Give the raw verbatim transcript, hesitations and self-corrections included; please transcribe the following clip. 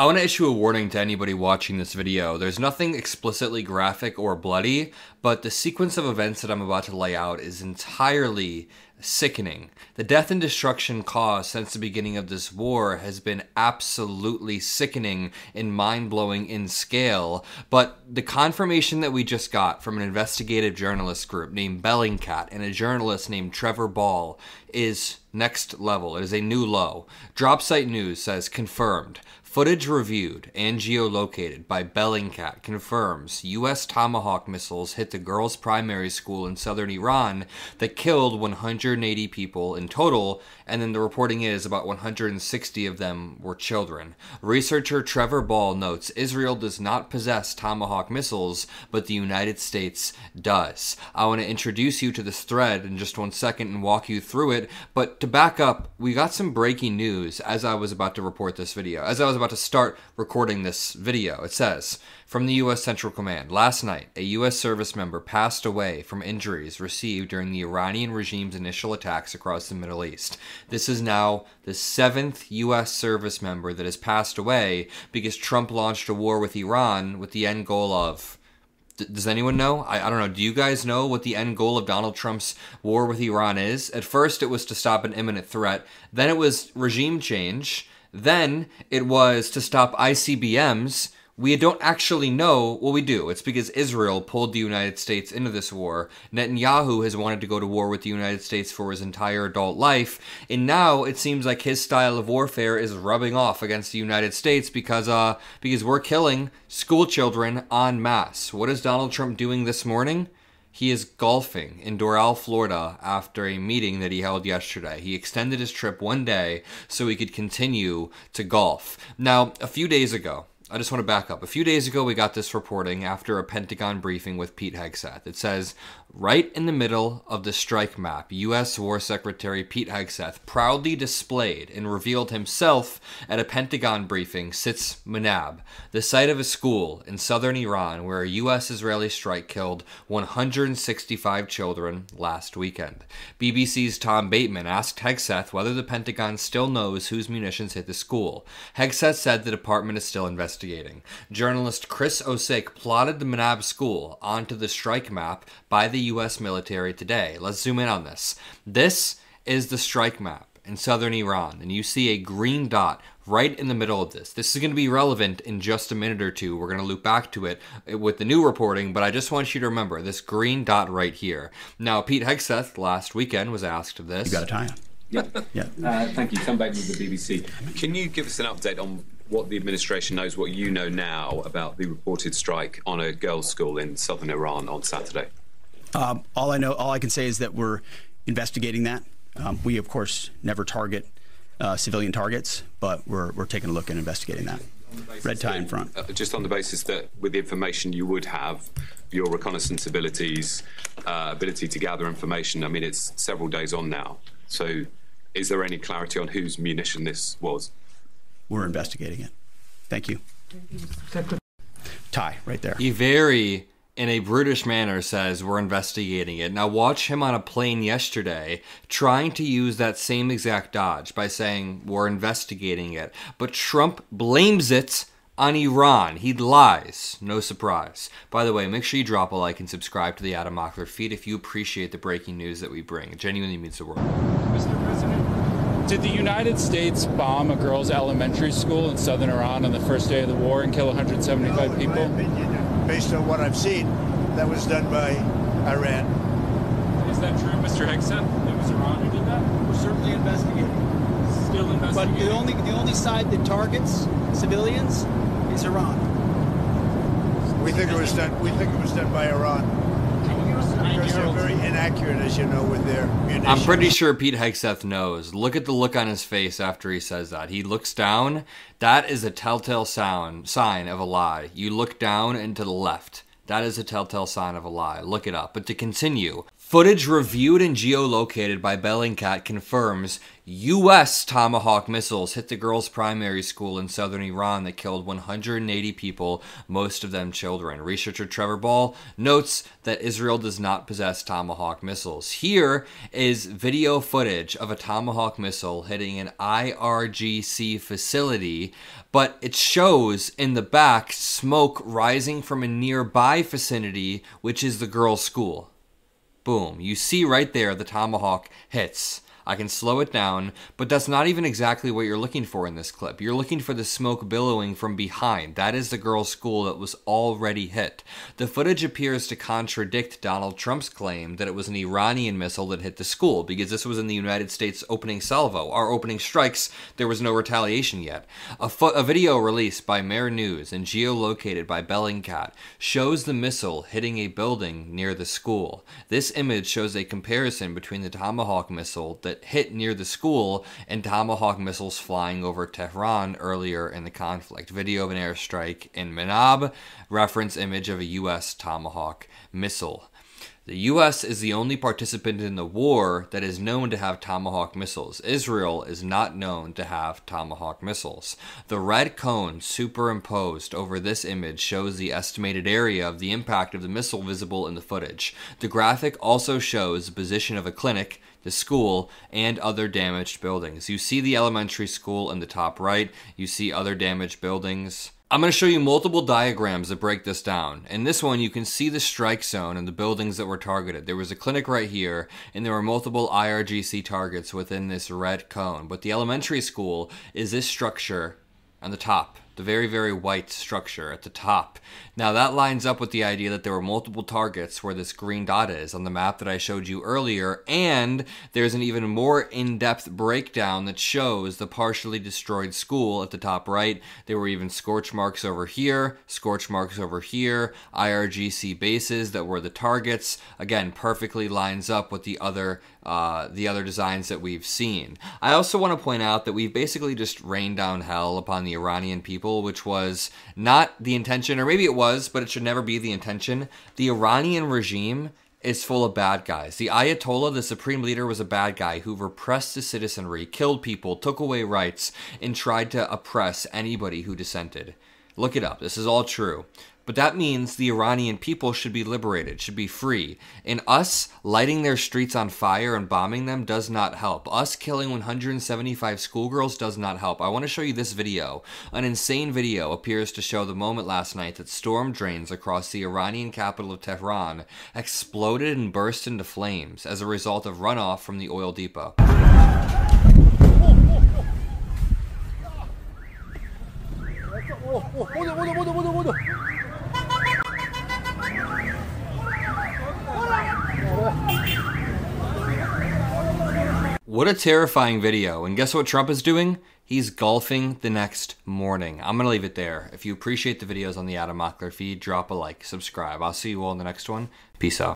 I want to issue a warning to anybody watching this video. There's nothing explicitly graphic or bloody, but the sequence of events that I'm about to lay out is entirely sickening. The death and destruction caused since the beginning of this war has been absolutely sickening and mind-blowing in scale, but the confirmation that we just got from an investigative journalist group named Bellingcat and a journalist named Trevor Ball is next level. It is a new low. Dropsite News says, confirmed. Footage reviewed and geolocated by Bellingcat confirms U S Tomahawk missiles hit the girls' primary school in southern Iran that killed one hundred eighty people in total, and then the reporting is about one hundred sixty of them were children. Researcher Trevor Ball notes Israel does not possess Tomahawk missiles, but the United States does. I want to introduce you to this thread in just one second and walk you through it, but to back up, we got some breaking news as I was about to report this video. As I was about to start recording this video, it says, from the U S Central Command, last night, a U S service member passed away from injuries received during the Iranian regime's initial attacks across the Middle East. This is now the seventh U S service member that has passed away because Trump launched a war with Iran with the end goal of... Does anyone know? I, I don't know. Do you guys know what the end goal of Donald Trump's war with Iran is? At first, it was to stop an imminent threat. Then it was regime change. Then it was to stop I C B Ms. We don't actually know what we do. It's because Israel pulled the United States into this war. Netanyahu has wanted to go to war with the United States for his entire adult life. And now it seems like his style of warfare is rubbing off against the United States because uh because we're killing school children en masse. What is Donald Trump doing this morning? He is golfing in Doral, Florida after a meeting that he held yesterday. He extended his trip one day so he could continue to golf. Now, a few days ago, I just want to back up. A few days ago, we got this reporting after a Pentagon briefing with Pete Hegseth. It says, right in the middle of the strike map, U S War Secretary Pete Hegseth proudly displayed and revealed himself at a Pentagon briefing sits Manab, the site of a school in southern Iran where a U S-Israeli strike killed one hundred sixty-five children last weekend. B B C's Tom Bateman asked Hegseth whether the Pentagon still knows whose munitions hit the school. Hegseth said the department is still investigating. Journalist Chris Osake plotted the Manab school onto the strike map by the U S military today. Let's zoom in on this. This is the strike map in southern Iran, and you see a green dot right in the middle of this. This is going to be relevant in just a minute or two. We're going to loop back to it with the new reporting, but I just want you to remember this green dot right here. Now, Pete Hegseth last weekend was asked of this. You got a tie on. Yeah. yeah. Uh, thank you. Come back with the B B C. Can you give us an update on what the administration knows, what you know now about the reported strike on a girls' school in southern Iran on Saturday? Um, all I know, all I can say is that we're investigating that. Um, we, of course, never target uh, civilian targets, but we're we're taking a look and investigating that. Red tie in front. Uh, just on the basis that with the information you would have, your reconnaissance abilities, uh, ability to gather information, I mean, it's several days on now. So is there any clarity on whose munition this was? We're investigating it. Thank you. Tie right there. He very, in a brutish manner, says we're investigating it. Now watch him on a plane yesterday trying to use that same exact dodge by saying we're investigating it. But Trump blames it on Iran. He lies. No surprise. By the way, make sure you drop a like and subscribe to the Adam Mockler feed if you appreciate the breaking news that we bring. It genuinely means the world. Mister President, did the United States bomb a girls' elementary school in southern Iran on the first day of the war and kill one hundred seventy-five people? In my opinion, based on what I've seen, that was done by Iran. Is that true, Mister Hegseth? It was Iran who did that? We're certainly investigating. Still investigating. But the only the only side that targets civilians is Iran. We think it was done. We think it was done by Iran. Because they're very inaccurate, as you know, with their munitions. I'm pretty sure Pete Hegseth knows. Look at the look on his face after he says that. He looks down. That is a telltale sound, sign of a lie. You look down and to the left. That is a telltale sign of a lie. Look it up. But to continue, Footage reviewed and geolocated by Bellingcat confirms U S Tomahawk missiles hit the girls' primary school in southern Iran that killed one hundred eighty people, most of them children. Researcher Trevor Ball notes that Israel does not possess Tomahawk missiles. Here is video footage of a Tomahawk missile hitting an I R G C facility, but it shows in the back smoke rising from a nearby vicinity, which is the girls' school. Boom. You see right there the Tomahawk hits. I can slow it down, but that's not even exactly what you're looking for in this clip. You're looking for the smoke billowing from behind. That is the girls' school that was already hit. The footage appears to contradict Donald Trump's claim that it was an Iranian missile that hit the school, because this was in the United States opening salvo. Our opening strikes, there was no retaliation yet. A, fo- a video released by Mer News and geolocated by Bellingcat shows the missile hitting a building near the school. This image shows a comparison between the Tomahawk missile that hit near the school and Tomahawk missiles flying over Tehran earlier in the conflict. Video of an airstrike in Manab, reference image of a U S Tomahawk missile. The U S is the only participant in the war that is known to have Tomahawk missiles. Israel is not known to have Tomahawk missiles. The red cone superimposed over this image shows the estimated area of the impact of the missile visible in the footage. The graphic also shows the position of a clinic, the school, and other damaged buildings. You see the elementary school in the top right. You see other damaged buildings. I'm going to show you multiple diagrams that break this down. In this one, you can see the strike zone and the buildings that were targeted. There was a clinic right here, and there were multiple I R G C targets within this red cone. But the elementary school is this structure on the top, the very, very white structure at the top. Now that lines up with the idea that there were multiple targets where this green dot is on the map that I showed you earlier, and there's an even more in-depth breakdown that shows the partially destroyed school at the top right. There were even scorch marks over here, scorch marks over here, I R G C bases that were the targets. Again, perfectly lines up with the other uh, the other designs that we've seen. I also want to point out that we've basically just rained down hell upon the Iranian people, which was not the intention, or maybe it was, but it should never be the intention. The Iranian regime is full of bad guys. The Ayatollah, the supreme leader, was a bad guy who repressed the citizenry, killed people, took away rights, and tried to oppress anybody who dissented. Look it up. This is all true. But that means the Iranian people should be liberated, should be free. And us lighting their streets on fire and bombing them does not help. Us killing one hundred seventy-five schoolgirls does not help. I want to show you this video. An insane video appears to show the moment last night that storm drains across the Iranian capital of Tehran exploded and burst into flames as a result of runoff from the oil depot. What a terrifying video. And guess what Trump is doing? He's golfing the next morning. I'm going to leave it there. If you appreciate the videos on the Adam Mockler feed, drop a like, subscribe. I'll see you all in the next one. Peace out.